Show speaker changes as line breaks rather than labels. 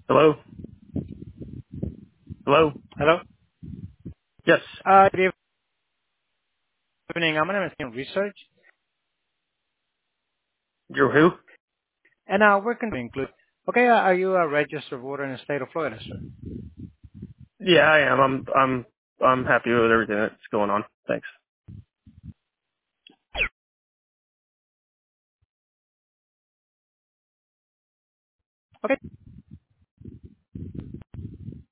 Hello? Hello?
Hello.
Yes.
Good evening. My name is Neil Research,
You're who?
and we're going to include. Okay, are you a registered voter in the state of Florida, sir?
Yeah, I am. I'm happy with everything that's going on. Thanks.
Okay.